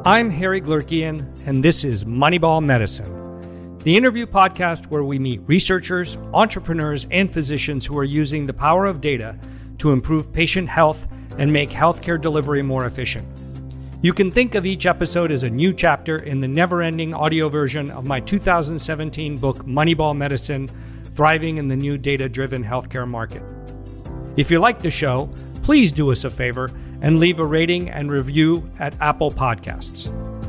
I'm Harry Glurkian, and this is Moneyball Medicine, the interview podcast where we meet researchers, entrepreneurs, and physicians who are using the power of data to improve patient health and make healthcare delivery more efficient. You can think of each episode as a new chapter in the never-ending audio version of my 2017 book, Moneyball Medicine, Thriving in the New Data-Driven Healthcare Market. If you like the show, please do us a favor and leave a rating and review at Apple Podcasts.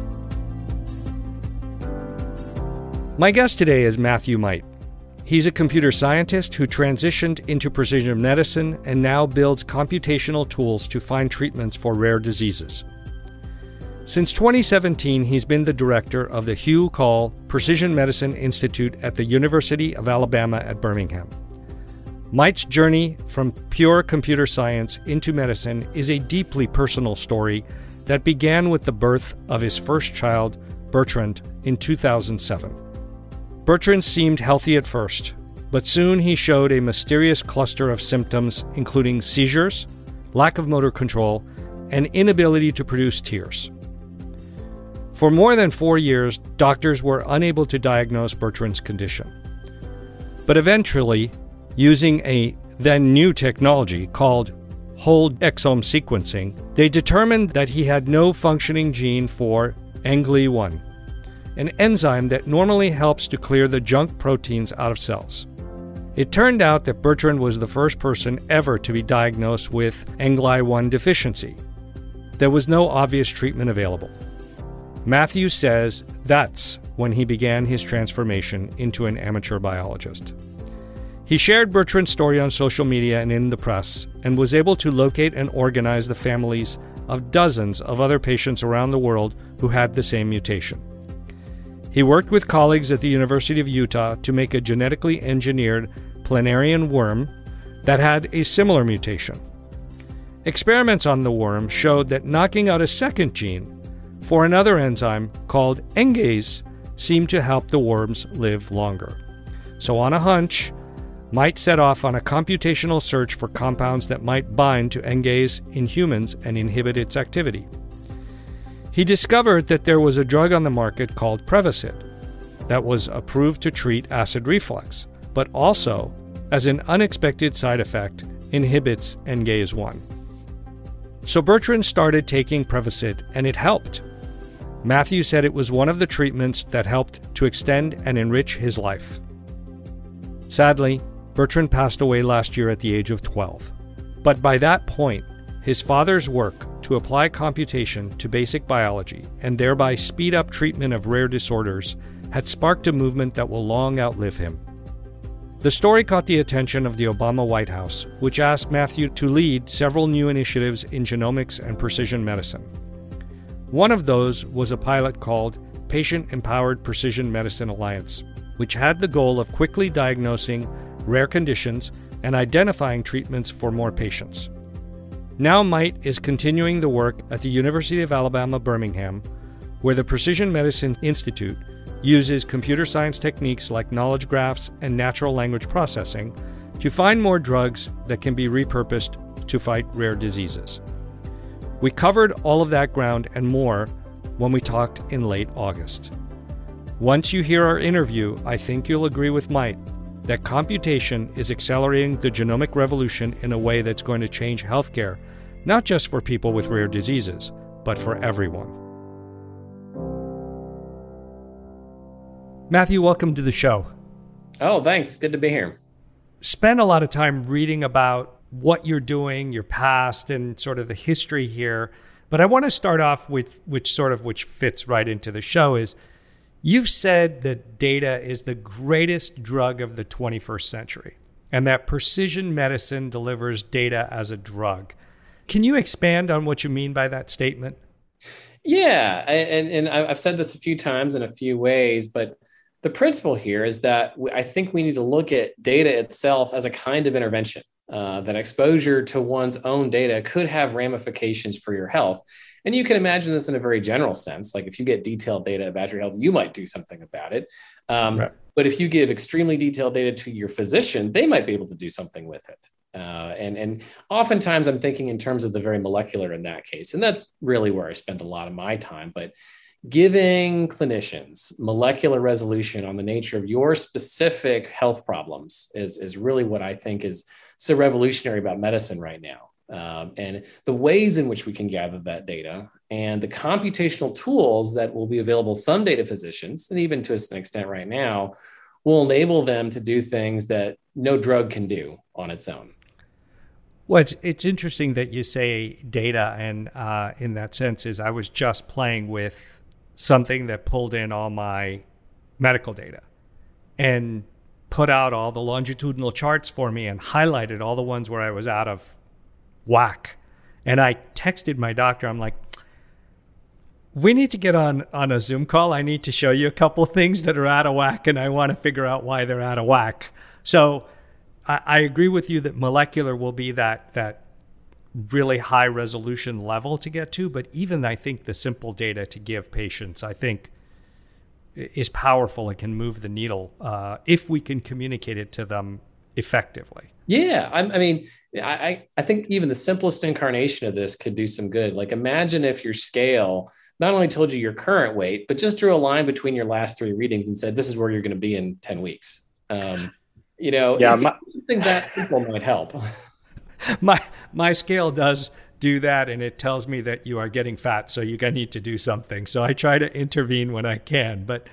My guest today is Matthew Might. He's a computer scientist who transitioned into precision medicine and now builds computational tools to find treatments for rare diseases. Since 2017, he's been the director of the Hugh Call Precision Medicine Institute at the University of Alabama at Birmingham. Might's journey from pure computer science into medicine is a deeply personal story that began with the birth of his first child, Bertrand, in 2007. Bertrand seemed healthy at first, but soon he showed a mysterious cluster of symptoms, including seizures, lack of motor control, and inability to produce tears. For more than 4 years, doctors were unable to diagnose Bertrand's condition. But eventually, using a then new technology called whole exome sequencing, they determined that he had no functioning gene for ANGLE1, an enzyme that normally helps to clear the junk proteins out of cells. It turned out that Bertrand was the first person ever to be diagnosed with ANGLE1 deficiency. There was no obvious treatment available. Matthew says that's when he began his transformation into an amateur biologist. He shared Bertrand's story on social media and in the press, and was able to locate and organize the families of dozens of other patients around the world who had the same mutation. He worked with colleagues at the University of Utah to make a genetically engineered planarian worm that had a similar mutation. Experiments on the worm showed that knocking out a second gene for another enzyme called ANGASE seemed to help the worms live longer. So on a hunch, Might set off on a computational search for compounds that might bind to ANGASE in humans and inhibit its activity. He discovered that there was a drug on the market called Prevacid that was approved to treat acid reflux, but also, as an unexpected side effect, inhibits ANGASE1. So Bertrand started taking Prevacid, and it helped. Matthew said it was one of the treatments that helped to extend and enrich his life. Sadly, Bertrand passed away last year at the age of 12. But by that point, his father's work to apply computation to basic biology and thereby speed up treatment of rare disorders had sparked a movement that will long outlive him. The story caught the attention of the Obama White House, which asked Matthew to lead several new initiatives in genomics and precision medicine. One of those was a pilot called Patient Empowered Precision Medicine Alliance, which had the goal of quickly diagnosing rare conditions and identifying treatments for more patients. Now Might is continuing the work at the University of Alabama, Birmingham, where the Precision Medicine Institute uses computer science techniques like knowledge graphs and natural language processing to find more drugs that can be repurposed to fight rare diseases. We covered all of that ground and more when we talked in late August. Once you hear our interview, I think you'll agree with Might that computation is accelerating the genomic revolution in a way that's going to change healthcare, not just for people with rare diseases, but for everyone. Matthew, welcome to the show. Oh, thanks. Good to be here. Spent a lot of time reading about what you're doing, your past, and sort of the history here. But I want to start off with which fits right into the show is, you've said that data is the greatest drug of the 21st century and that precision medicine delivers data as a drug. Can you expand on what you mean by that statement? Yeah, and I've said this a few times in a few ways, but the principle here is that I think we need to look at data itself as a kind of intervention, that exposure to one's own data could have ramifications for your health. And you can imagine this in a very general sense. Like if you get detailed data about your health, you might do something about it. Right. But if you give extremely detailed data to your physician, they might be able to do something with it. And oftentimes I'm thinking in terms of the very molecular in that case. And that's really where I spend a lot of my time. But giving clinicians molecular resolution on the nature of your specific health problems is really what I think is so revolutionary about medicine right now. And the ways in which we can gather that data and the computational tools that will be available someday to physicians, and even to an extent right now, will enable them to do things that no drug can do on its own. Well, it's interesting that you say data, and in that sense is I was just playing with something that pulled in all my medical data and put out all the longitudinal charts for me and highlighted all the ones where I was out of whack. And I texted my doctor. I'm like, we need to get on a Zoom call. I need to show you a couple things that are out of whack, and I want to figure out why they're out of whack. So I agree with you that molecular will be that really high resolution level to get to. But even I think the simple data to give patients, I think, is powerful and can move the needle if we can communicate it to them effectively. Yeah, I think even the simplest incarnation of this could do some good. Like, imagine if your scale not only told you your current weight, but just drew a line between your last 3 readings and said, this is where you're going to be in 10 weeks. Something that simple might help. My scale does do that, and it tells me that you are getting fat, so you're going to need to do something. So I try to intervene when I can. But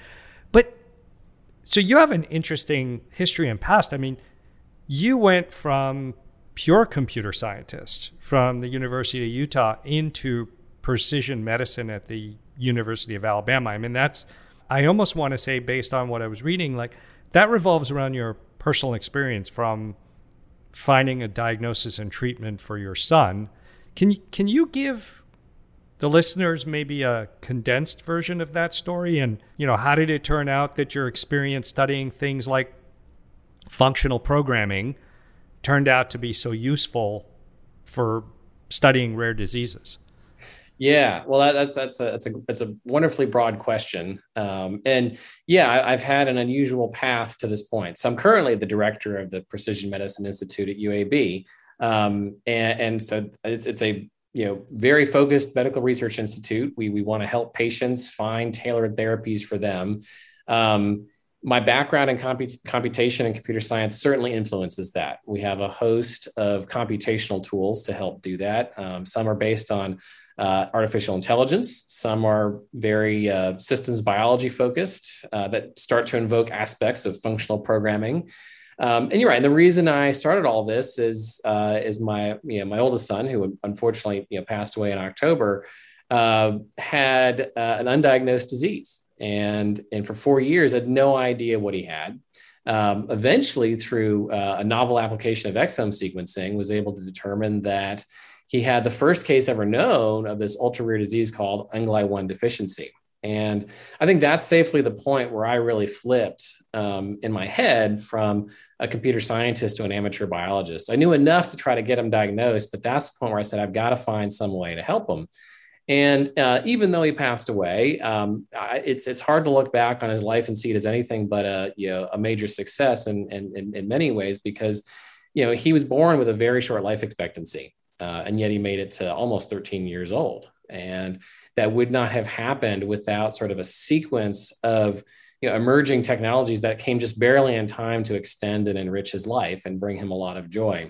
so you have an interesting history and past. I mean, you went from pure computer scientist from the University of Utah into precision medicine at the University of Alabama. I mean, I almost want to say, based on what I was reading, like that revolves around your personal experience from finding a diagnosis and treatment for your son. Can you give the listeners maybe a condensed version of that story? And, how did it turn out that your experience studying things like functional programming turned out to be so useful for studying rare diseases? Yeah, well, that's a wonderfully broad question, and yeah, I've had an unusual path to this point. So I'm currently the director of the Precision Medicine Institute at UAB, and so it's a very focused medical research institute. We want to help patients find tailored therapies for them. My background in computation and computer science certainly influences that. We have a host of computational tools to help do that. Some are based on artificial intelligence. Some are very systems biology focused that start to invoke aspects of functional programming. And you're right. And the reason I started all this is my oldest son, who unfortunately passed away in October, had an undiagnosed disease. And for 4 years, I had no idea what he had. Eventually, through a novel application of exome sequencing, was able to determine that he had the first case ever known of this ultra-rare disease called UNGLI1 deficiency. And I think that's safely the point where I really flipped in my head from a computer scientist to an amateur biologist. I knew enough to try to get him diagnosed, but that's the point where I said, I've got to find some way to help him. And even though he passed away, it's hard to look back on his life and see it as anything but a major success in many ways, because he was born with a very short life expectancy, and yet he made it to almost 13 years old. And that would not have happened without sort of a sequence of emerging technologies that came just barely in time to extend and enrich his life and bring him a lot of joy.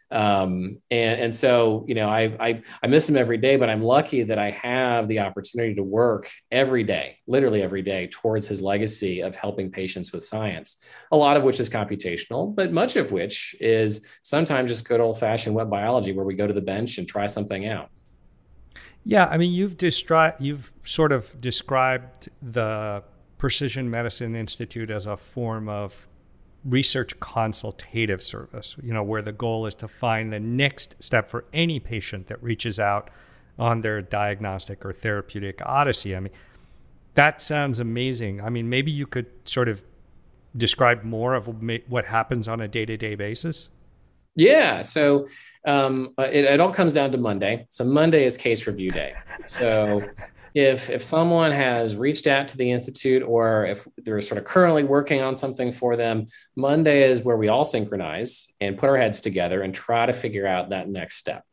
And so, I miss him every day, but I'm lucky that I have the opportunity to work every day, literally every day, towards his legacy of helping patients with science, a lot of which is computational, but much of which is sometimes just good old fashioned web biology, where we go to the bench and try something out. Yeah. I mean, you've sort of described the Precision Medicine Institute as a form of research consultative service, where the goal is to find the next step for any patient that reaches out on their diagnostic or therapeutic odyssey. I mean, that sounds amazing. I mean, maybe you could sort of describe more of what happens on a day-to-day basis. Yeah. So it all comes down to Monday. So Monday is case review day. So if someone has reached out to the institute, or if they're sort of currently working on something for them, Monday is where we all synchronize and put our heads together and try to figure out that next step.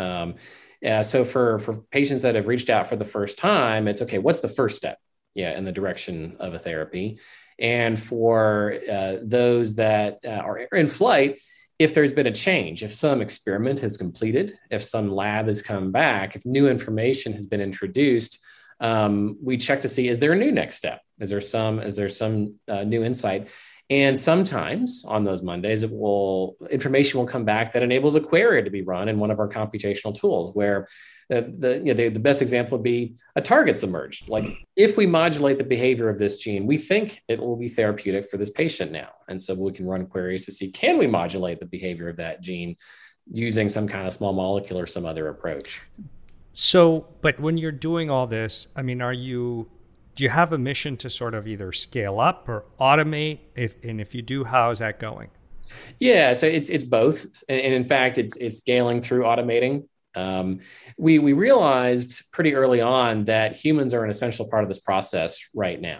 Yeah, so for patients that have reached out for the first time, it's okay, what's the first step? Yeah, in the direction of a therapy. And for those that are in flight, if there's been a change, if some experiment has completed, if some lab has come back, if new information has been introduced, we check to see, is there a new next step? Is there some new insight? And sometimes on those Mondays, information will come back that enables a query to be run in one of our computational tools, where the best example would be a target's emerged. Like, if we modulate the behavior of this gene, we think it will be therapeutic for this patient now. And so we can run queries to see, can we modulate the behavior of that gene using some kind of small molecule or some other approach? So, but when you're doing all this, I mean, do you have a mission to sort of either scale up or automate? If you do, how is that going? Yeah, so it's both, and in fact, it's scaling through automating. We realized pretty early on that humans are an essential part of this process right now,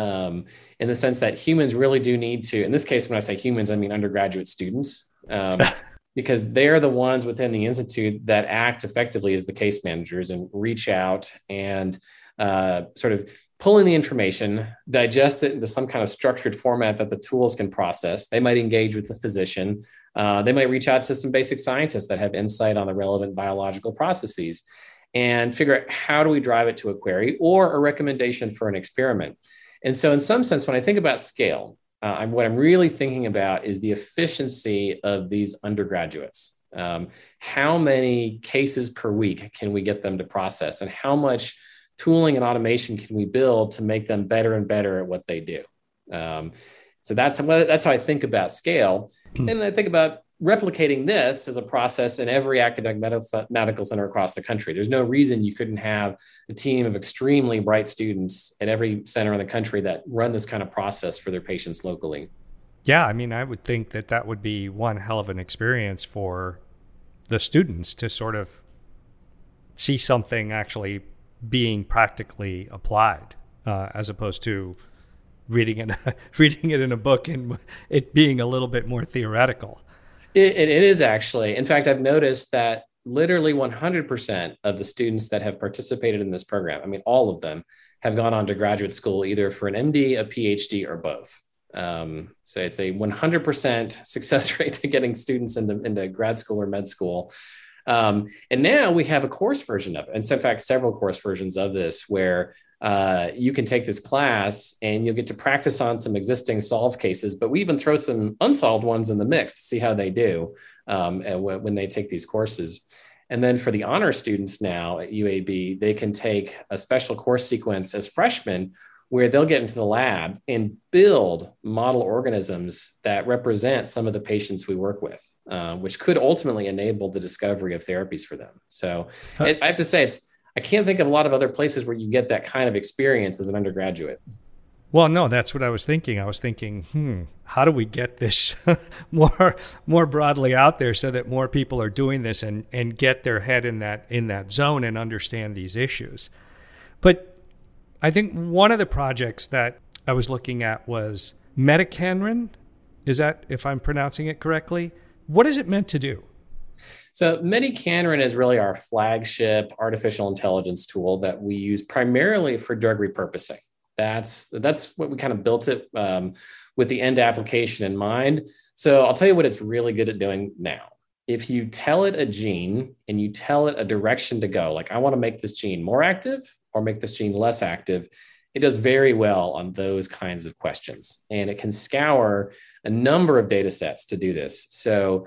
in the sense that humans really do need to. In this case, when I say humans, I mean undergraduate students. Because they're the ones within the institute that act effectively as the case managers and reach out and sort of pull in the information, digest it into some kind of structured format that the tools can process. They might engage with the physician. They might reach out to some basic scientists that have insight on the relevant biological processes and figure out, how do we drive it to a query or a recommendation for an experiment? And so in some sense, when I think about scale, what I'm really thinking about is the efficiency of these undergraduates. How many cases per week can we get them to process, and how much tooling and automation can we build to make them better and better at what they do? So that's how I think about scale. And I think about replicating this as a process in every academic medical center across the country. There's no reason you couldn't have a team of extremely bright students at every center in the country that run this kind of process for their patients locally. Yeah, I mean, I would think that would be one hell of an experience for the students to sort of see something actually being practically applied, as opposed to reading it in a book and it being a little bit more theoretical. It is actually. In fact, I've noticed that literally 100% of the students that have participated in this program, I mean, all of them, have gone on to graduate school either for an MD, a PhD, or both. So it's a 100% success rate to getting students into grad school or med school. And now we have a course version of it. And so, in fact, several course versions of this where you can take this class and you'll get to practice on some existing solved cases, but we even throw some unsolved ones in the mix to see how they do when they take these courses. And then for the honor students now at UAB, they can take a special course sequence as freshmen where they'll get into the lab and build model organisms that represent some of the patients we work with, which could ultimately enable the discovery of therapies for them. So I have to say, I can't think of a lot of other places where you get that kind of experience as an undergraduate. Well, no, that's what I was thinking. I was thinking, how do we get this more broadly out there so that more people are doing this and get their head in that zone and understand these issues? But I think one of the projects that I was looking at was Metacanran. Is that, if I'm pronouncing it correctly? What is it meant to do? So Metacanran is really our flagship artificial intelligence tool that we use primarily for drug repurposing. That's what we kind of built it with the end application in mind. So I'll tell you what it's really good at doing now. If you tell it a gene and you tell it a direction to go, like I want to make this gene more active or make this gene less active, it does very well on those kinds of questions. And it can scour a number of data sets to do this. So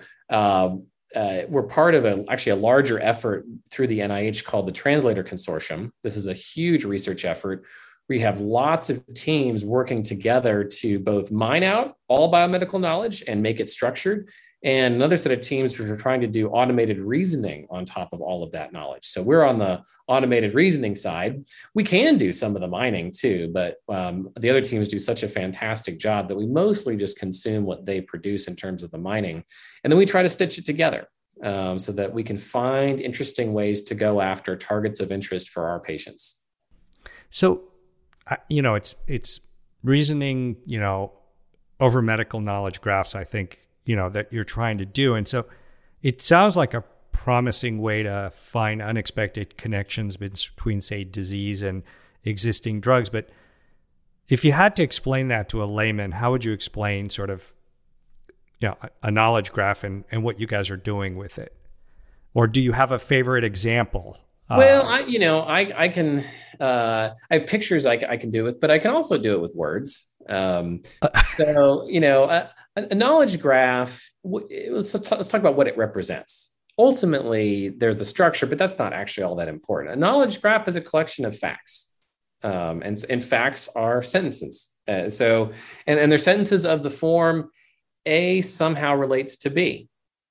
we're part of a larger effort through the NIH called the Translator Consortium. This is a huge research effort. We have lots of teams working together to both mine out all biomedical knowledge and make it structured, and another set of teams which are trying to do automated reasoning on top of all of that knowledge. So we're on the automated reasoning side. We can do some of the mining too, but the other teams do such a fantastic job that we mostly just consume what they produce in terms of the mining. And then we try to stitch it together so that we can find interesting ways to go after targets of interest for our patients. So, it's reasoning, over medical knowledge graphs, I think, that you're trying to do. And so it sounds like a promising way to find unexpected connections between, say, disease and existing drugs. But if you had to explain that to a layman, how would you explain sort of, a knowledge graph and what you guys are doing with it? Or do you have a favorite example? Well, I can, I have pictures I can do it with, but I can also do it with words. So, a knowledge graph, let's talk about what it represents. Ultimately, there's the structure, but that's not actually all that important. A knowledge graph is a collection of facts. And facts are sentences. And they're sentences of the form A somehow relates to B.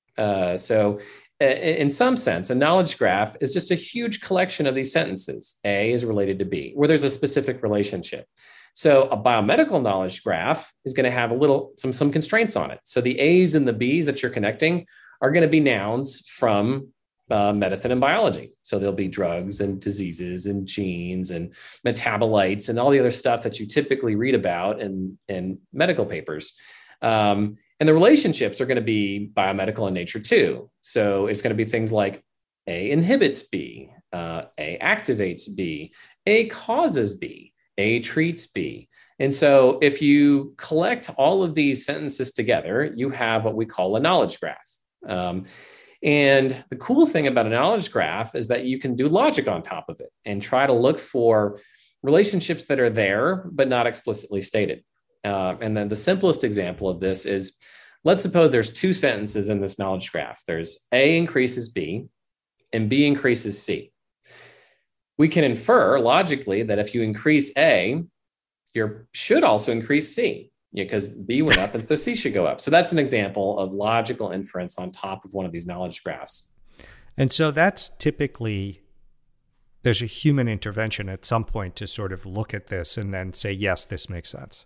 In some sense, a knowledge graph is just a huge collection of these sentences. A is related to B, where there's a specific relationship. So a biomedical knowledge graph is going to have some constraints on it. So the A's and the B's that you're connecting are going to be nouns from medicine and biology. So there'll be drugs and diseases and genes and metabolites and all the other stuff that you typically read about in medical papers. And the relationships are going to be biomedical in nature too. So it's going to be things like A inhibits B, A activates B, A causes B, A treats B. And so if you collect all of these sentences together, you have what we call a knowledge graph. And the cool thing about a knowledge graph is that you can do logic on top of it and try to look for relationships that are there, but not explicitly stated. And then the simplest example of this is, let's suppose there's two sentences in this knowledge graph. There's A increases B and B increases C. We can infer logically that if you increase A, you should also increase C, because B went up and so C should go up. So that's an example of logical inference on top of one of these knowledge graphs. And so that's typically, there's a human intervention at some point to sort of look at this and then say, yes, this makes sense.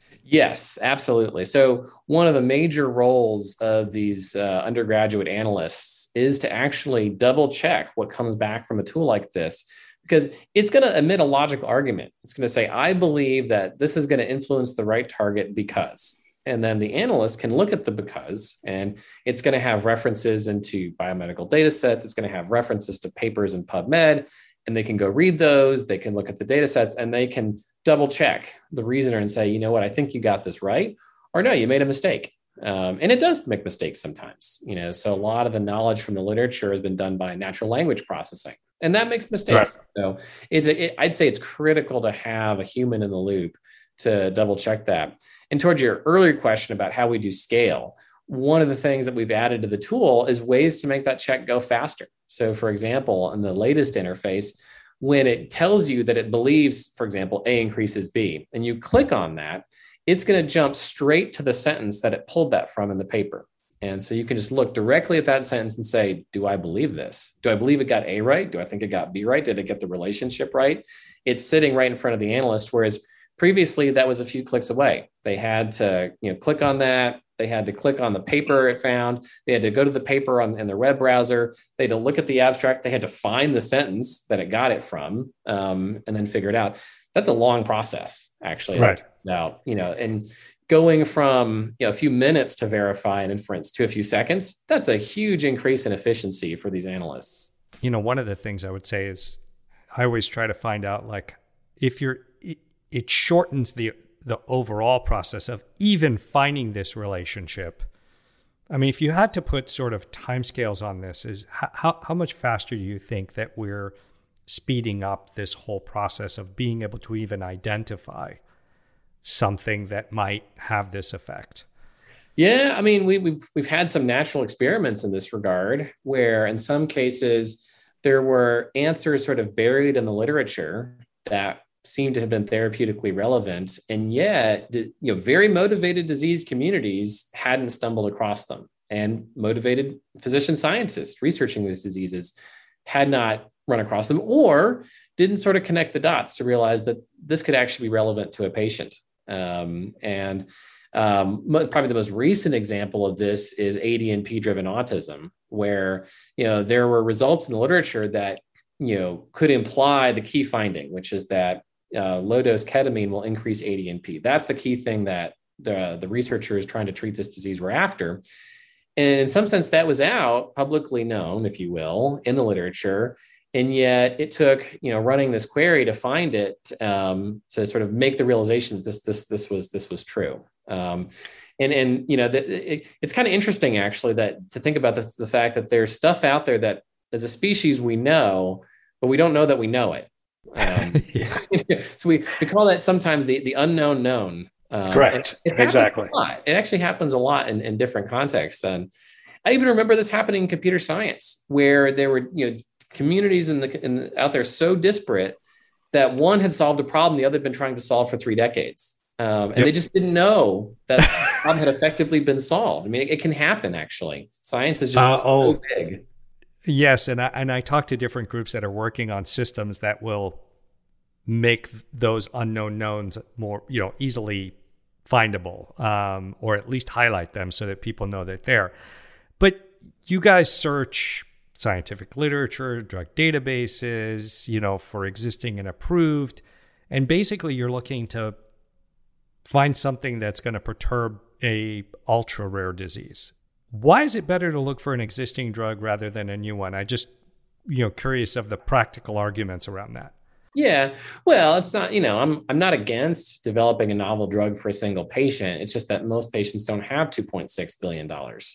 Yes, absolutely. So one of the major roles of these undergraduate analysts is to actually double check what comes back from a tool like this, because it's going to emit a logical argument. It's going to say, I believe that this is going to influence the right target because, and then the analyst can look at the because, and it's going to have references into biomedical data sets. It's going to have references to papers in PubMed, and they can go read those. They can look at the data sets and they can double check the reasoner and say, you know what, I think you got this right, or no, you made a mistake. And it does make mistakes sometimes, so a lot of the knowledge from the literature has been done by natural language processing, and that makes mistakes. Right. So I'd say it's critical to have a human in the loop to double check that. And towards your earlier question about how we do scale, one of the things that we've added to the tool is ways to make that check go faster. So for example, in the latest interface, when it tells you that it believes, for example, A increases B, and you click on that, it's going to jump straight to the sentence that it pulled that from in the paper. And so you can just look directly at that sentence and say, do I believe this? Do I believe it got A right? Do I think it got B right? Did it get the relationship right? It's sitting right in front of the analyst, whereas previously that was a few clicks away. They had to click on that. They had to click on the paper it found. They had to go to the paper in their web browser. They had to look at the abstract. They had to find the sentence that it got it from, and then figure it out. That's a long process, actually. Right. Now, and going from a few minutes to verify an inference to a few seconds, that's a huge increase in efficiency for these analysts. One of the things I would say is I always try to find out, like, if it shortens the overall process of even finding this relationship. I mean, if you had to put sort of timescales on this, is how much faster do you think that we're speeding up this whole process of being able to even identify something that might have this effect? Yeah, I mean, we've had some natural experiments in this regard, where in some cases there were answers sort of buried in the literature that seem to have been therapeutically relevant, and yet very motivated disease communities hadn't stumbled across them, and motivated physician scientists researching these diseases had not run across them, or didn't sort of connect the dots to realize that this could actually be relevant to a patient. Probably the most recent example of this is ADNP-driven autism, where there were results in the literature that could imply the key finding, which is that low-dose ketamine will increase ADNP. That's the key thing that the researchers trying to treat this disease were after. And in some sense, that was out, publicly known, if you will, in the literature. And yet it took, running this query to find it, to sort of make the realization that this was true. It's kind of interesting, actually, that to think about the fact that there's stuff out there that as a species we know, but we don't know that we know it. So we call that sometimes the unknown known. Correct. Exactly. It actually happens a lot in different contexts. I even remember this happening in computer science, where there were communities out there so disparate that one had solved a problem the other had been trying to solve for 3 decades. And they just didn't know that the problem had effectively been solved. I mean, it can happen, actually. Science is just so big. Yes, and I talk to different groups that are working on systems that will make those unknown knowns more, easily findable, or at least highlight them so that people know that they're there. But you guys search scientific literature, drug databases, for existing and approved, and basically you're looking to find something that's going to perturb a ultra rare disease. Why is it better to look for an existing drug rather than a new one? I just, curious of the practical arguments around that. Yeah, well, it's not, I'm not against developing a novel drug for a single patient. It's just that most patients don't have $2.6 billion.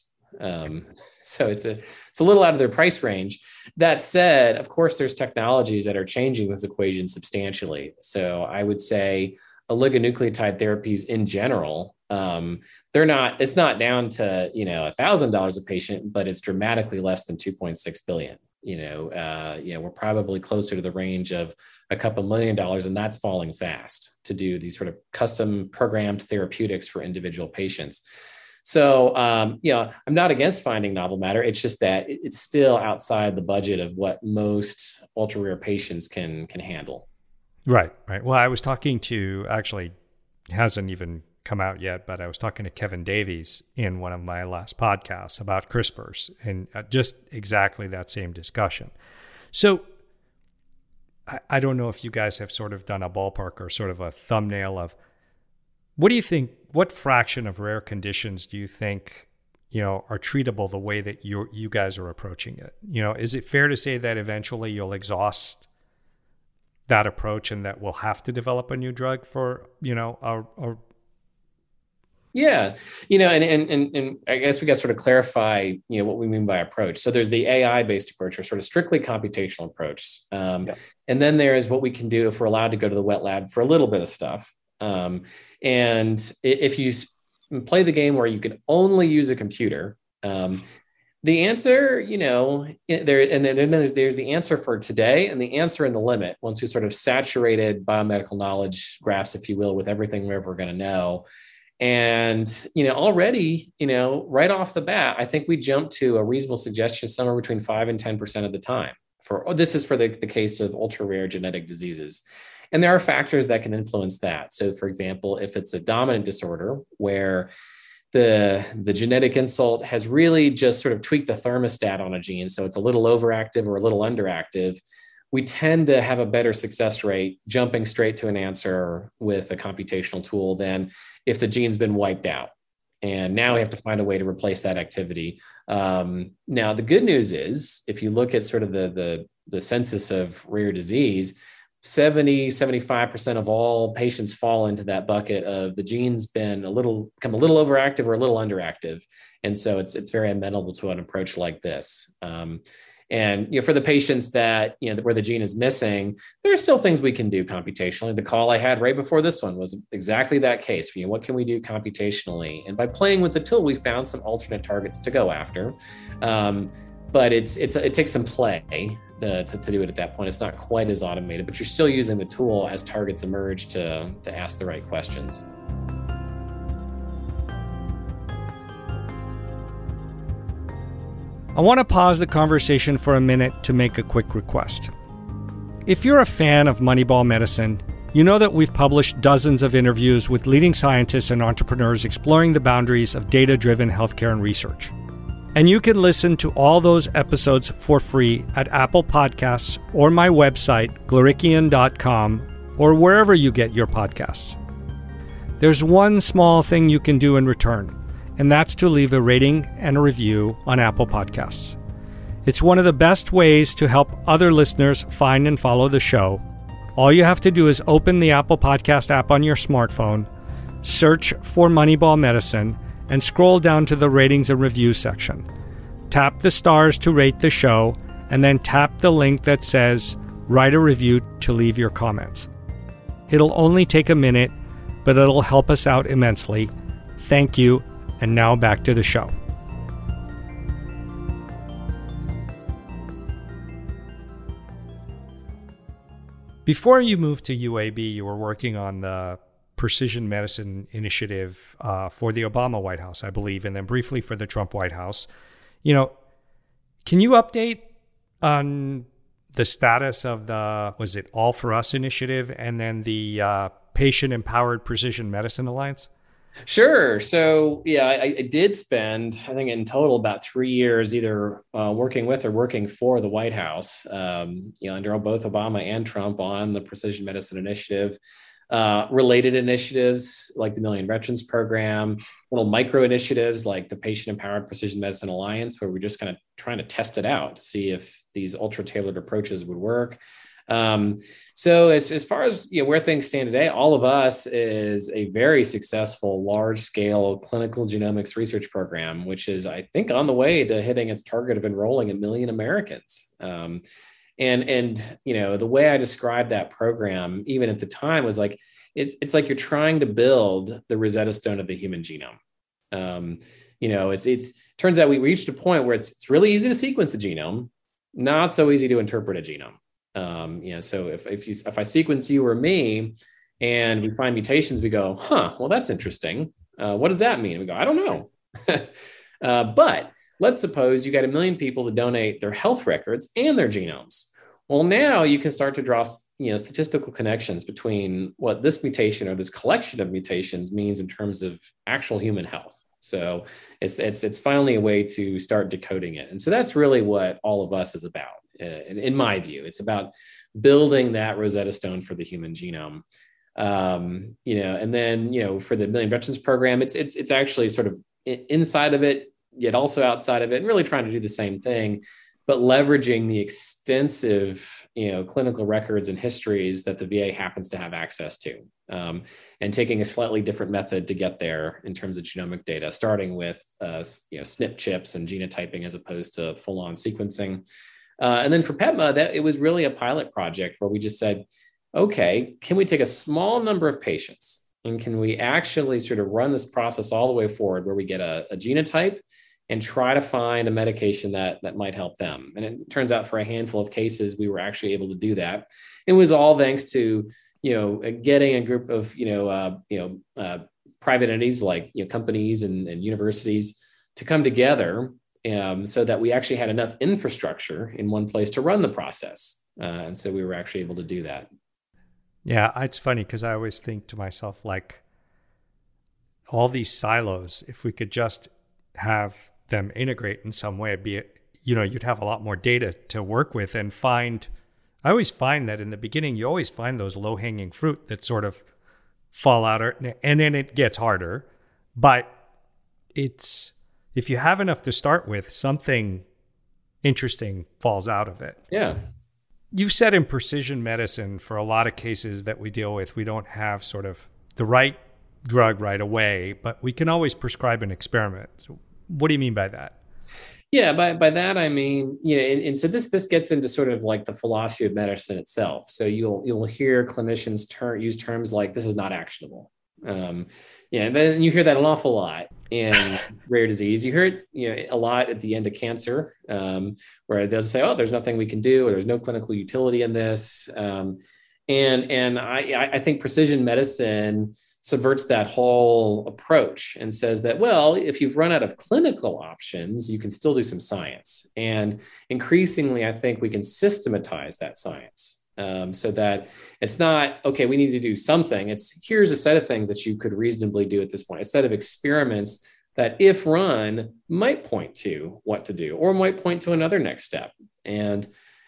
So it's a little out of their price range. That said, of course, there's technologies that are changing this equation substantially. So I would say oligonucleotide therapies in general, it's not down to, $1,000 a patient, but it's dramatically less than 2.6 billion. We're probably closer to the range of a couple $1 million, and that's falling fast to do these sort of custom programmed therapeutics for individual patients. So, I'm not against finding novel matter. It's just that it's still outside the budget of what most ultra rare patients can handle. Right. Well, I was talking to, actually hasn't even come out yet, but I was talking to Kevin Davies in one of my last podcasts about CRISPRs and just exactly that same discussion. So I don't know if you guys have sort of done a ballpark or sort of a thumbnail of what do you think, what fraction of rare conditions do you think, are treatable the way that you guys are approaching it? Is it fair to say that eventually you'll exhaust that approach and that we'll have to develop a new drug for, Yeah, and I guess we got to sort of clarify, what we mean by approach. So there's the AI-based approach, or sort of strictly computational approach. And then there's what we can do if we're allowed to go to the wet lab for a little bit of stuff. And if you play the game where you can only use a computer, the answer, there's the answer for today and the answer in the limit, once we sort of saturated biomedical knowledge graphs, if you will, with everything we're ever going to know. And, already, right off the bat, I think we jumped to a reasonable suggestion somewhere between 5 and 10% of the time. This is for the case of ultra rare genetic diseases. And there are factors that can influence that. So, for example, if it's a dominant disorder where the genetic insult has really just sort of tweaked the thermostat on a gene, so it's a little overactive or a little underactive, we tend to have a better success rate jumping straight to an answer with a computational tool than if the gene's been wiped out. And now we have to find a way to replace that activity. Now, the good news is, if you look at sort of the census of rare disease, 75% of all patients fall into that bucket of the gene's become a little overactive or a little underactive. And so it's very amenable to an approach like this. And for the patients that, where the gene is missing, there are still things we can do computationally. The call I had right before this one was exactly that case. What can we do computationally? And by playing with the tool, we found some alternate targets to go after. But it takes some play to do it at that point. It's not quite as automated, but you're still using the tool as targets emerge to ask the right questions. I want to pause the conversation for a minute to make a quick request. If you're a fan of Moneyball Medicine, you know that we've published dozens of interviews with leading scientists and entrepreneurs exploring the boundaries of data-driven healthcare and research. And you can listen to all those episodes for free at Apple Podcasts or my website, glorikian.com, or wherever you get your podcasts. There's one small thing you can do in return, and that's to leave a rating and a review on Apple Podcasts. It's one of the best ways to help other listeners find and follow the show. All you have to do is open the Apple Podcast app on your smartphone, search for Moneyball Medicine, and scroll down to the ratings and reviews section. Tap the stars to rate the show, and then tap the link that says write a review to leave your comments. It'll only take a minute, but it'll help us out immensely. Thank you, and now back to the show. Before you moved to UAB, you were working on the precision medicine initiative for the Obama White House, I believe, and then briefly for the Trump White House. Can you update on the status of the, was it All For Us initiative, and then the Patient Empowered Precision Medicine Alliance? Sure. So, yeah, I did spend, I think in total, about 3 years either working with or working for the White House, under both Obama and Trump on the Precision Medicine Initiative, related initiatives like the Million Veterans Program, little micro initiatives like the Patient Empowered Precision Medicine Alliance, where we're just kind of trying to test it out to see if these ultra-tailored approaches would work. So as far as where things stand today, All of Us is a very successful, large-scale clinical genomics research program, which is, I think, on the way to hitting its target of enrolling 1 million Americans. And the way I described that program, even at the time, was like it's like you're trying to build the Rosetta Stone of the human genome. It's turns out we reached a point where it's really easy to sequence a genome, not so easy to interpret a genome. So if I sequence you or me and we find mutations, we go, well, that's interesting. What does that mean? We go, I don't know. But let's suppose you got 1 million people to donate their health records and their genomes. Well, now you can start to draw, statistical connections between what this mutation or this collection of mutations means in terms of actual human health. So it's finally a way to start decoding it. And so that's really what All of Us is about. In my view, it's about building that Rosetta Stone for the human genome. And then, for the Million Veterans Program, it's actually sort of inside of it, yet also outside of it, and really trying to do the same thing, but leveraging the extensive, clinical records and histories that the VA happens to have access to, and taking a slightly different method to get there in terms of genomic data, starting with, SNP chips and genotyping as opposed to full-on sequencing. And then for PETMA, it was really a pilot project where we just said, okay, can we take a small number of patients and can we actually sort of run this process all the way forward where we get a genotype and try to find a medication that might help them? And it turns out for a handful of cases, we were actually able to do that. It was all thanks to, getting a group of, private entities like companies and universities to come together so that we actually had enough infrastructure in one place to run the process. And so we were actually able to do that. Yeah, it's funny because I always think to myself, like, all these silos, if we could just have them integrate in some way, you'd have a lot more data to work with and find. I always find that in the beginning, you always find those low-hanging fruit that sort of fall out, and then it gets harder. But if you have enough to start with, something interesting falls out of it. Yeah. You've said in precision medicine, for a lot of cases that we deal with, we don't have sort of the right drug right away, but we can always prescribe an experiment. So what do you mean by that? Yeah, by that I mean, and so this gets into sort of like the philosophy of medicine itself. So you'll hear clinicians use terms like this is not actionable. And then you hear that an awful lot in rare disease. You hear it, a lot at the end of cancer, where they'll say, "Oh, there's nothing we can do," or "There's no clinical utility in this." And I think precision medicine subverts that whole approach and says that, well, if you've run out of clinical options, you can still do some science. And increasingly, I think we can systematize that science. So that it's not, okay, we need to do something. It's here's a set of things that you could reasonably do at this point, a set of experiments that, if run, might point to what to do or might point to another next step. And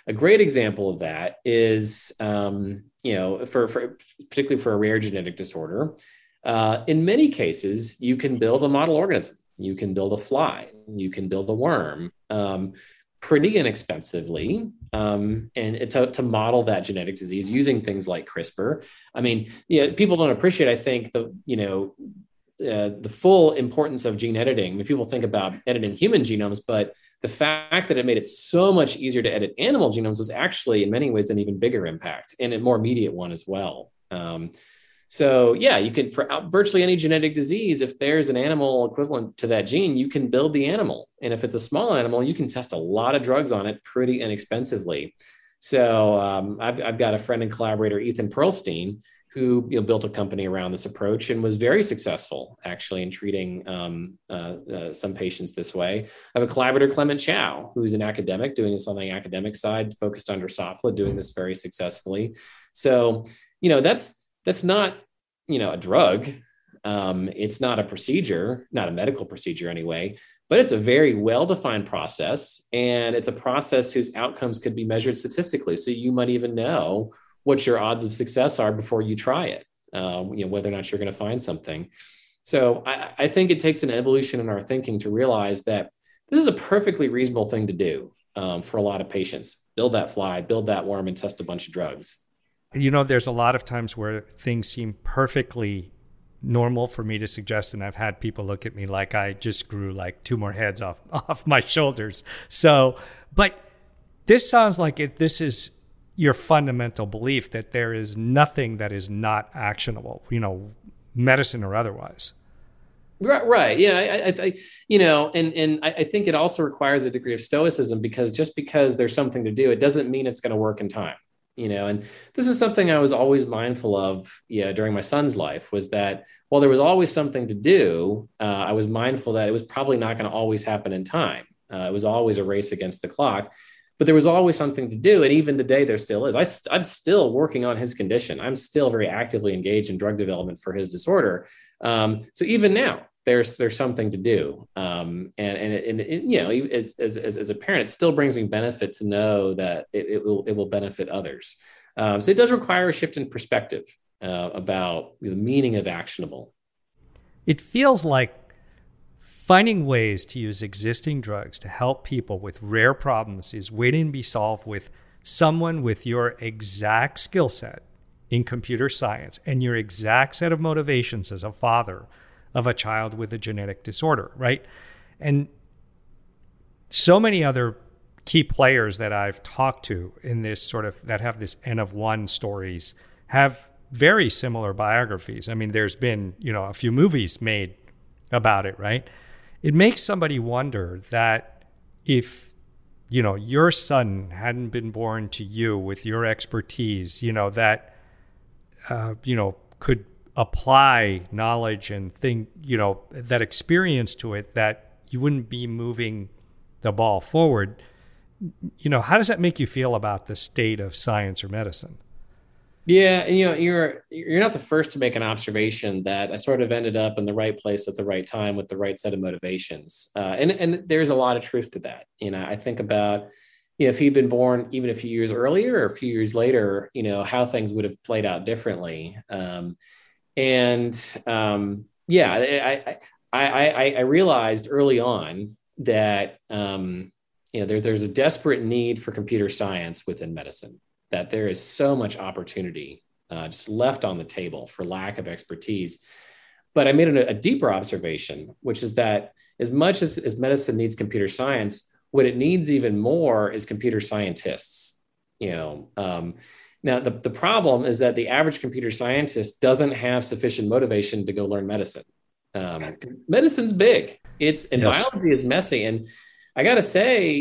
A great example of that is, for particularly for a rare genetic disorder, in many cases, you can build a model organism. You can build a fly. You can build a worm pretty inexpensively, and to model that genetic disease using things like CRISPR. I mean, people don't appreciate, I think, the full importance of gene editing. I mean, people think about editing human genomes, but the fact that it made it so much easier to edit animal genomes was actually, in many ways, an even bigger impact, and a more immediate one as well. So yeah, you can, for virtually any genetic disease, if there's an animal equivalent to that gene, you can build the animal. And if it's a small animal, you can test a lot of drugs on it pretty inexpensively. So I've got a friend and collaborator, Ethan Perlstein, who built a company around this approach and was very successful actually in treating some patients this way. I have a collaborator, Clement Chow, who's an academic doing this on the academic side, focused on Drosophila, doing this very successfully. So, that's not, a drug. It's not a procedure, not a medical procedure anyway, but it's a very well-defined process. And it's a process whose outcomes could be measured statistically. So you might even know what your odds of success are before you try it, whether or not you're going to find something. So I think it takes an evolution in our thinking to realize that this is a perfectly reasonable thing to do for a lot of patients. Build that fly, build that worm, and test a bunch of drugs. There's a lot of times where things seem perfectly normal for me to suggest, and I've had people look at me like I just grew like 2 more heads off my shoulders. So, but this sounds like this is your fundamental belief that there is nothing that is not actionable, medicine or otherwise. Right. Yeah. I think it also requires a degree of stoicism, because just because there's something to do, it doesn't mean it's going to work in time. And this is something I was always mindful of, during my son's life, was that while there was always something to do, I was mindful that it was probably not going to always happen in time. It was always a race against the clock, but there was always something to do. And even today, there still is. I'm still working on his condition. I'm still very actively engaged in drug development for his disorder. So even now, there's something to do. As a parent, it still brings me benefit to know that it will benefit others. So it does require a shift in perspective about the meaning of actionable. It feels like finding ways to use existing drugs to help people with rare problems is waiting to be solved with someone with your exact skill set in computer science and your exact set of motivations as a father of a child with a genetic disorder, right? And so many other key players that I've talked to in this sort of, that have this N of one stories, have very similar biographies. I mean, there's been, a few movies made about it, right? It makes somebody wonder that if, your son hadn't been born to you with your expertise, that, could apply knowledge and that experience to it, that you wouldn't be moving the ball forward. How does that make you feel about the state of science or medicine? Yeah, and you're not the first to make an observation that I sort of ended up in the right place at the right time with the right set of motivations, and there's a lot of truth to that. I think about if he'd been born even a few years earlier or a few years later, how things would have played out differently. I realized early on that there's a desperate need for computer science within medicine, that there is so much opportunity just left on the table for lack of expertise. But I made a deeper observation, which is that as much as medicine needs computer science, what it needs even more is computer scientists. Now, the problem is that the average computer scientist doesn't have sufficient motivation to go learn medicine. Medicine's big. Biology is messy. And I got to say,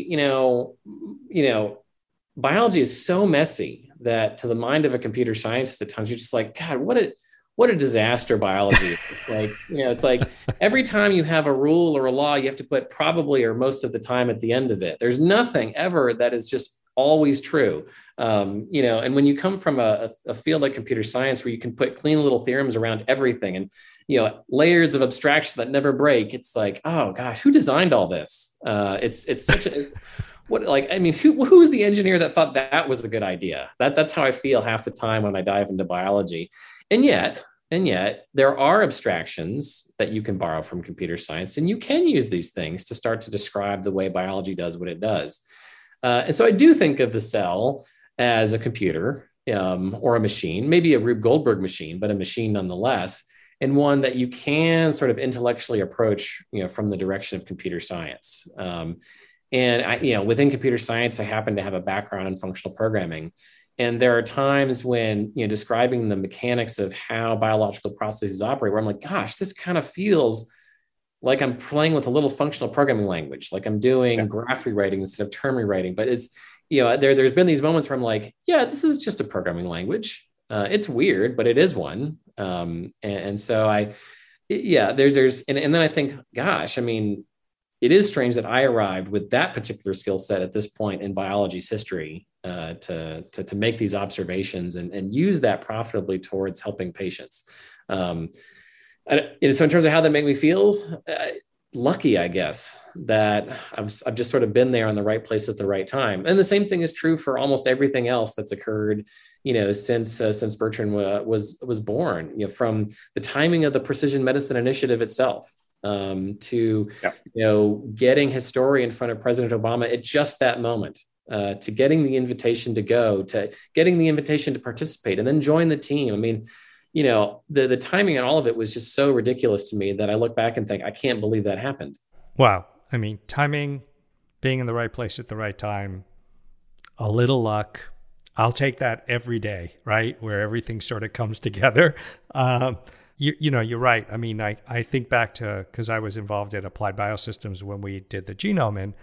biology is so messy that to the mind of a computer scientist, at times you're just like, God, what a disaster biology is. It's like every time you have a rule or a law, you have to put probably or most of the time at the end of it. There's nothing ever that is just always true. And when you come from a field like computer science, where you can put clean little theorems around everything and, layers of abstraction that never break, it's like, oh gosh, who designed all this? what, like, I mean, who's the engineer that thought that was a good idea? That's how I feel half the time when I dive into biology. And yet there are abstractions that you can borrow from computer science, and you can use these things to start to describe the way biology does what it does. And so I do think of the cell as a computer, or a machine, maybe a Rube Goldberg machine, but a machine nonetheless, and one that you can sort of intellectually approach, from the direction of computer science. And within computer science, I happen to have a background in functional programming. And there are times when, describing the mechanics of how biological processes operate, where I'm like, gosh, this kind of feels like I'm playing with a little functional programming language, like I'm doing graph rewriting instead of term rewriting. But it's, there's been these moments where I'm like, yeah, this is just a programming language. It's weird, but it is one. And so and then I think, gosh, I mean, it is strange that I arrived with that particular skill set at this point in biology's history, to make these observations and use that profitably towards helping patients. So in terms of how that made me feel, lucky, I guess, that I've just sort of been there in the right place at the right time. And the same thing is true for almost everything else that's occurred, since Bertrand was born. From the timing of the Precision Medicine Initiative itself, to getting his story in front of President Obama at just that moment, to getting the invitation to go, to getting the invitation to participate, and then join the team. I mean, the timing and all of it was just so ridiculous to me that I look back and think, I can't believe that happened. Wow. I mean, timing, being in the right place at the right time, a little luck. I'll take that every day, right? Where everything sort of comes together. You're right. I mean, I think back to, because I was involved in Applied Biosystems when we did the genome, and,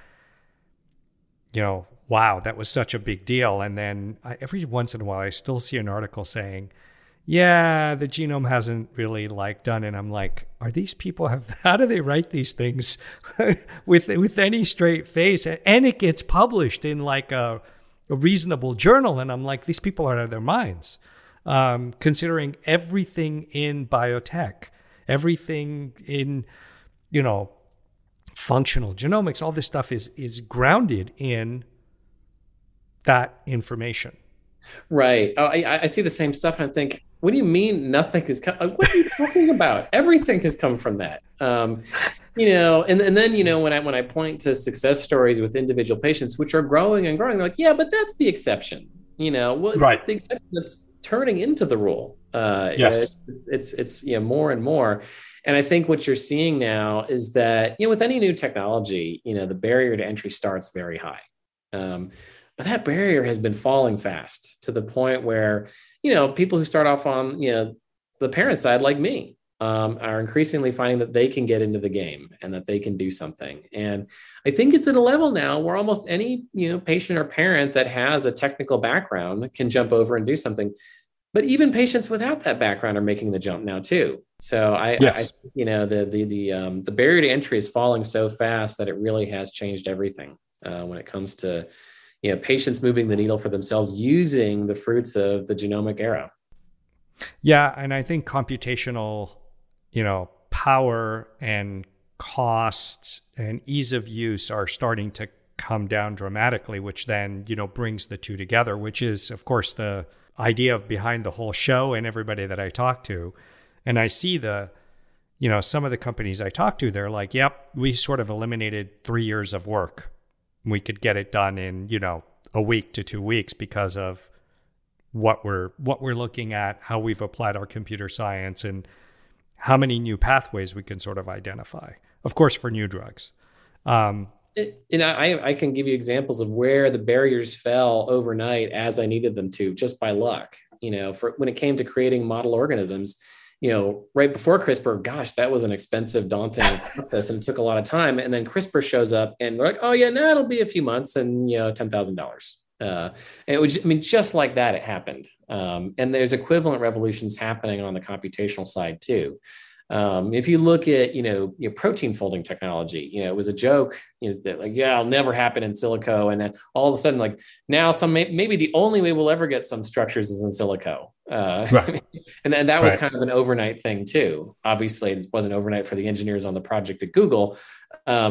wow, that was such a big deal. And then every once in a while, I still see an article saying, yeah, the genome hasn't really done. And I'm like, are these people how do they write these things with any straight face? And it gets published in a reasonable journal. And I'm like, these people are out of their minds. Considering everything in biotech, everything in, functional genomics, all this stuff is grounded in that information. Right. Oh, I see the same stuff and I think, what do you mean nothing has come? What are you talking about? Everything has come from that. And then, when I point to success stories with individual patients, which are growing and growing, they're like, yeah, but that's the exception. Right. The exception that's turning into the rule. Yes. It's more and more. And I think what you're seeing now is that, with any new technology, the barrier to entry starts very high. But that barrier has been falling fast to the point where, people who start off on, the parent side, like me, are increasingly finding that they can get into the game and that they can do something. And I think it's at a level now where almost any, patient or parent that has a technical background can jump over and do something. But even patients without that background are making the jump now too. So the barrier to entry is falling so fast that it really has changed everything when it comes to, patients moving the needle for themselves using the fruits of the genomic era. Yeah, and I think computational, power and cost and ease of use are starting to come down dramatically, which then, brings the two together, which is, of course, the idea of behind the whole show and everybody that I talk to. And I see some of the companies I talk to, they're like, yep, we sort of eliminated 3 years of work. We could get it done in, a week to 2 weeks because of what we're looking at, how we've applied our computer science, and how many new pathways we can sort of identify, of course, for new drugs. I can give you examples of where the barriers fell overnight as I needed them to, just by luck. For when it came to creating model organisms, right before CRISPR, gosh, that was an expensive, daunting process, and it took a lot of time. And then CRISPR shows up, and they're like, "Oh yeah, no, it'll be a few months, and $10,000." And it was, just like that, it happened. And there's equivalent revolutions happening on the computational side too. If you look at, your protein folding technology, it was a joke, that it'll never happen in silico. And then all of a sudden, now maybe the only way we'll ever get some structures is in silico. Right. And then that was kind of an overnight thing too. Obviously it wasn't overnight for the engineers on the project at Google.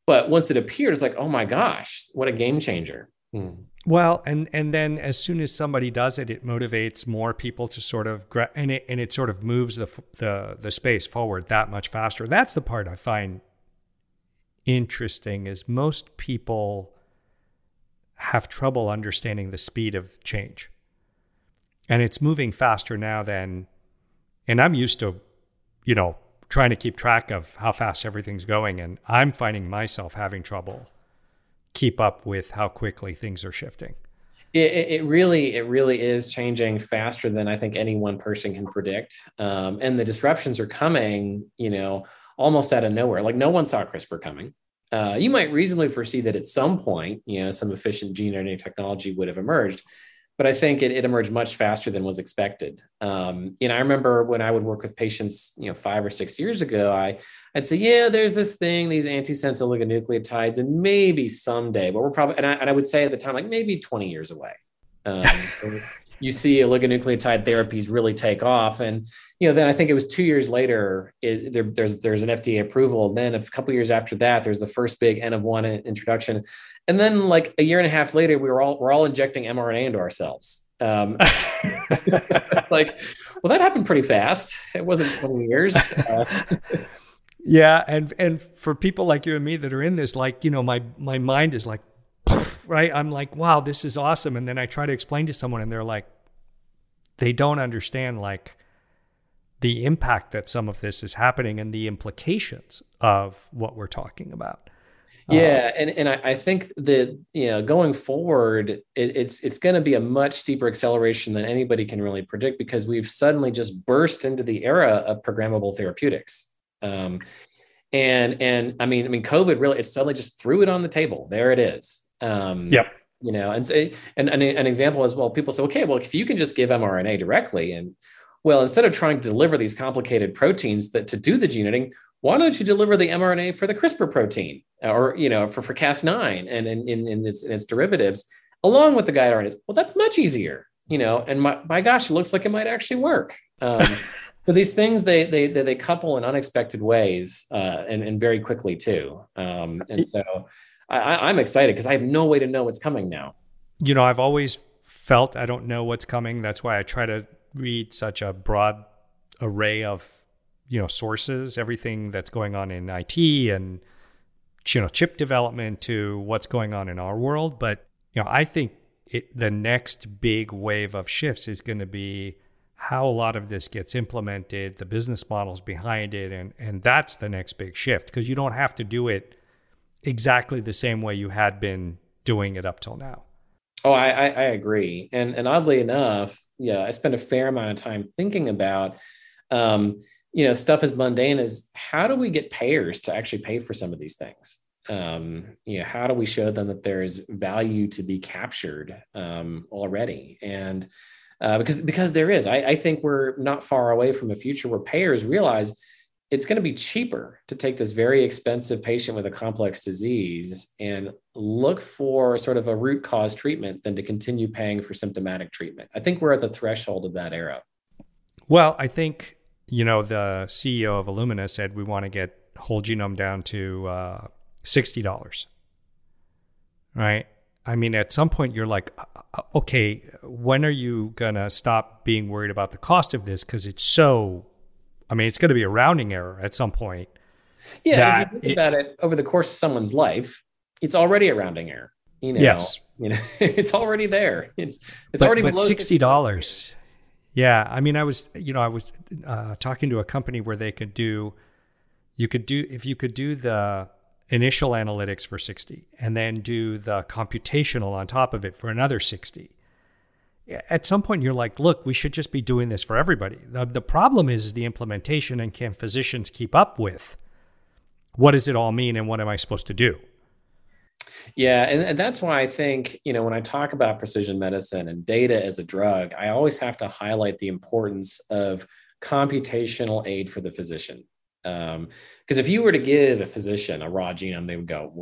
But once it appeared, it's like, oh my gosh, what a game changer. Well, and then as soon as somebody does it, it motivates more people to sort of and it sort of moves the space forward that much faster. That's the part I find interesting, is most people have trouble understanding the speed of change. And it's moving faster now than, and I'm used to, trying to keep track of how fast everything's going, and I'm finding myself having trouble keep up with how quickly things are shifting. It really is changing faster than I think any one person can predict. And the disruptions are coming, almost out of nowhere. Like no one saw CRISPR coming. You might reasonably foresee that at some point, some efficient gene editing technology would have emerged, but I think it emerged much faster than was expected. I remember when I would work with patients, 5 or 6 years ago, I'd say, yeah, there's this thing, these antisense oligonucleotides, and maybe someday, but we're probably, and I would say at the time, like maybe 20 years away. You see oligonucleotide therapies really take off. And, then I think it was 2 years later, there's an FDA approval. Then a couple of years after that, there's the first big N of 1 introduction. And then like a year and a half later, we're all injecting mRNA into ourselves. Like, well, that happened pretty fast. It wasn't 20 years. Yeah. And for people like you and me that are in this, like, my mind is like, right? I'm like, wow, this is awesome. And then I try to explain to someone and they're like, they don't understand like the impact that some of this is happening and the implications of what we're talking about. Yeah. And I think that, going forward, it's going to be a much steeper acceleration than anybody can really predict, because we've suddenly just burst into the era of programmable therapeutics. And I mean, COVID really, it suddenly just threw it on the table. There it is. Yep. And an example is, well, people say, okay, well, if you can just give mRNA directly, and well, instead of trying to deliver these complicated proteins to do the gene editing, why don't you deliver the mRNA for the CRISPR protein, or, for Cas9 and in its derivatives, along with the guide RNAs? Well, that's much easier, and my gosh, it looks like it might actually work. So these things, they couple in unexpected ways, and very quickly too. And so I'm excited because I have no way to know what's coming now. I've always felt I don't know what's coming. That's why I try to read such a broad array of, sources, everything that's going on in IT and, chip development to what's going on in our world. But, I think the next big wave of shifts is going to be how a lot of this gets implemented, the business models behind it. And that's the next big shift, because you don't have to do it exactly the same way you had been doing it up till now. Oh, I agree. And oddly enough, I spent a fair amount of time thinking about, stuff as mundane as how do we get payers to actually pay for some of these things? How do we show them that there's value to be captured already? And because there is, I think we're not far away from a future where payers realize it's going to be cheaper to take this very expensive patient with a complex disease and look for sort of a root cause treatment than to continue paying for symptomatic treatment. I think we're at the threshold of that era. Well, I think, the CEO of Illumina said we want to get whole genome down to $60, right? I mean, at some point you're like, okay, when are you going to stop being worried about the cost of this? Because it's so... it's going to be a rounding error at some point. Yeah, if you think about it over the course of someone's life, it's already a rounding error. Yes, it's already there. It's already below $60. Yeah, I was talking to a company where if you could do the initial analytics for 60 and then do the computational on top of it for another 60. At some point, you're like, look, we should just be doing this for everybody. The problem is the implementation, and can physicians keep up with what does it all mean and what am I supposed to do? Yeah, and that's why I think, when I talk about precision medicine and data as a drug, I always have to highlight the importance of computational aid for the physician. Because if you were to give a physician a raw genome, they would go, what?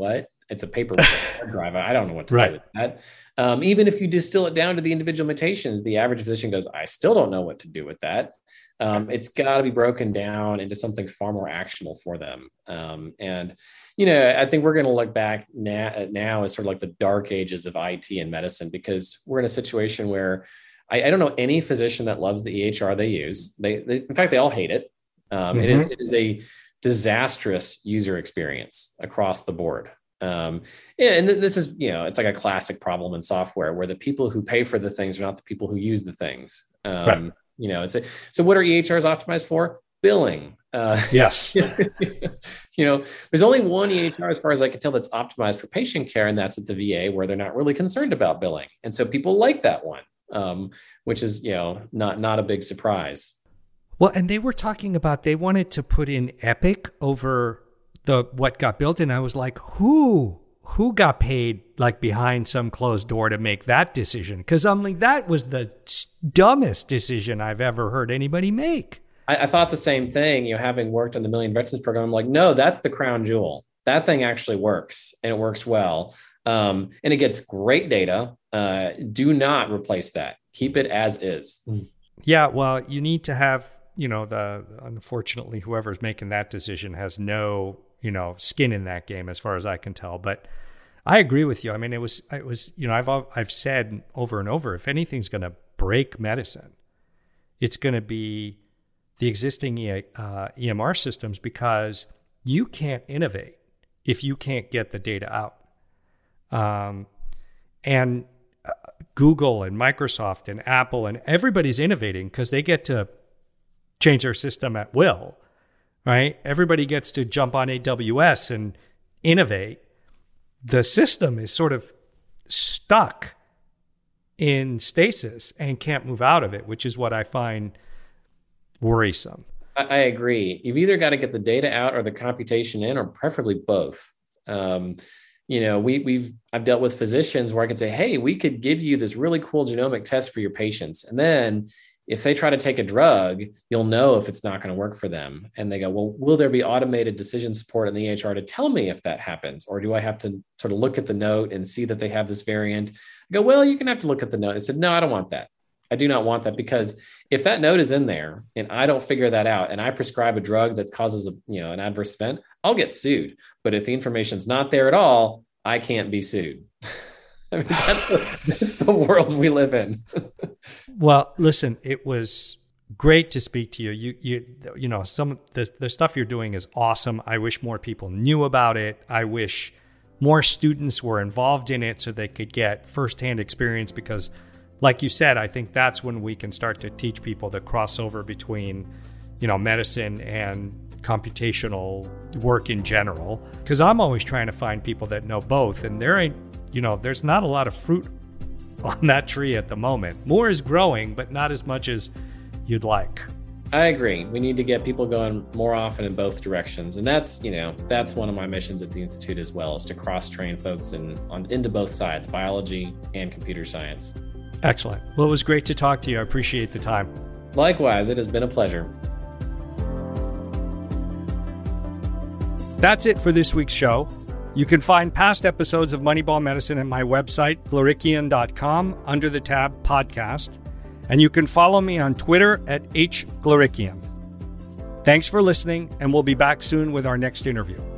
It's a paper hard drive. I don't know what to do with that. Even if you distill it down to the individual mutations, the average physician goes, I still don't know what to do with that. It's got to be broken down into something far more actionable for them. And, I think we're going to look back now as sort of like the dark ages of IT and medicine, because we're in a situation where I don't know any physician that loves the EHR they use. They in fact, they all hate it. It is a disastrous user experience across the board. And this is, it's like a classic problem in software where the people who pay for the things are not the people who use the things. So what are EHRs optimized for? Billing. Yes. There's only one EHR, as far as I can tell, that's optimized for patient care, and that's at the VA, where they're not really concerned about billing. And so people like that one, which is, not a big surprise. Well, and they were talking about, they wanted to put in Epic over what got built, and I was like, who got paid like behind some closed door to make that decision? Because I'm like, that was the dumbest decision I've ever heard anybody make. I thought the same thing, having worked on the Million Veterans Program. I'm like, no, that's the crown jewel. That thing actually works, and it works well. And it gets great data. Do not replace that. Keep it as is. Yeah, well, you need to have, unfortunately, whoever's making that decision has no, skin in that game, as far as I can tell. But I agree with you. I mean, it was, I've said over and over, if anything's going to break medicine, it's going to be the existing EMR systems, because you can't innovate if you can't get the data out. And Google and Microsoft and Apple and everybody's innovating because they get to change their system at will, right? Everybody gets to jump on AWS and innovate. The system is sort of stuck in stasis and can't move out of it, which is what I find worrisome. I agree. You've either got to get the data out or the computation in, or preferably both. I've dealt with physicians where I could say, hey, we could give you this really cool genomic test for your patients. And then if they try to take a drug, you'll know if it's not going to work for them. And they go, well, will there be automated decision support in the EHR to tell me if that happens? Or do I have to sort of look at the note and see that they have this variant? I go, well, you can have to look at the note. I said, no, I don't want that. I do not want that, because if that note is in there and I don't figure that out and I prescribe a drug that causes an adverse event, I'll get sued. But if the information's not there at all, I can't be sued. I mean, that's the world we live in. Well, listen, it was great to speak to you. You some the stuff you're doing is awesome. I wish more people knew about it. I wish more students were involved in it so they could get firsthand experience, because like you said, I think that's when we can start to teach people the crossover between, medicine and computational work in general. Because I'm always trying to find people that know both, and there's not a lot of fruit on that tree at the moment. More is growing, but not as much as you'd like. I agree. We need to get people going more often in both directions. And that's one of my missions at the Institute as well, is to cross-train folks into both sides, biology and computer science. Excellent. Well, it was great to talk to you. I appreciate the time. Likewise, it has been a pleasure. That's it for this week's show. You can find past episodes of Moneyball Medicine at my website, glorikian.com, under the tab Podcast. And you can follow me on Twitter at @HGlorikian. Thanks for listening, and we'll be back soon with our next interview.